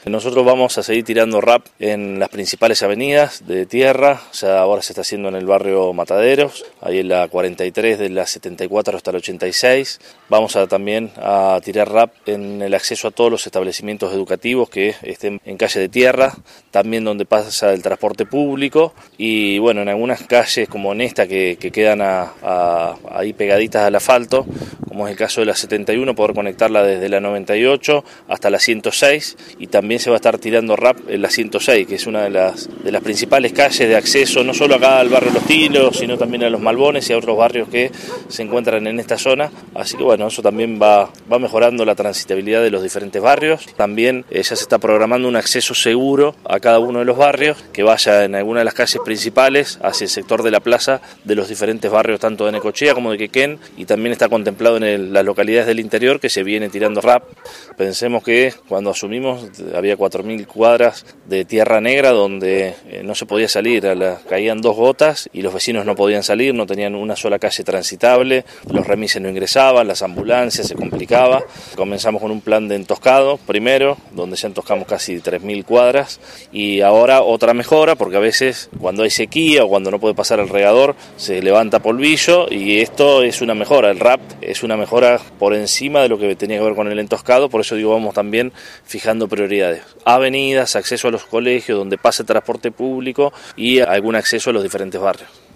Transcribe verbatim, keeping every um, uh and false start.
Nosotros vamos a seguir tirando rap en las principales avenidas de tierra, ya ahora se está haciendo en el barrio Mataderos, ahí en la cuarenta y tres de la setenta y cuatro hasta la ochenta y seis. Vamos a también a tirar rap en el acceso a todos los establecimientos educativos que estén en calle de tierra, también donde pasa el transporte público y bueno, en algunas calles como en esta que, que quedan a, a, ahí pegaditas al asfalto, como es el caso de la setenta y uno, poder conectarla desde la noventa y ocho hasta la ciento seis, y también se va a estar tirando rap en la ciento seis, que es una de las, de las principales calles de acceso, no solo acá al barrio Los Tilos, sino también a Los Malbones y a otros barrios que se encuentran en esta zona, así que bueno, eso también va, va mejorando la transitabilidad de los diferentes barrios. También eh, ya se está programando un acceso seguro a cada uno de los barrios, que vaya en alguna de las calles principales hacia el sector de la plaza de los diferentes barrios, tanto de Necochea como de Quequén, y también está contemplado en el, las localidades del interior que se viene tirando rap. Pensemos que cuando asumimos había cuatro mil cuadras de tierra negra donde eh, no se podía salir, a la, caían dos gotas y los vecinos no podían salir, no tenían una sola calle transitable, los remises no ingresaban, las ambulancias, se complicaba. Comenzamos con un plan de entoscado primero, donde ya entoscamos casi tres mil cuadras, y ahora otra mejora, porque a veces cuando hay sequía o cuando no puede pasar el regador se levanta polvillo, y esto es una mejora, el rap es una mejora por encima de lo que tenía que ver con el entoscado. Por eso digo, vamos también fijando prioridades, avenidas, acceso a los colegios donde pase transporte público y algún acceso a los diferentes barrios.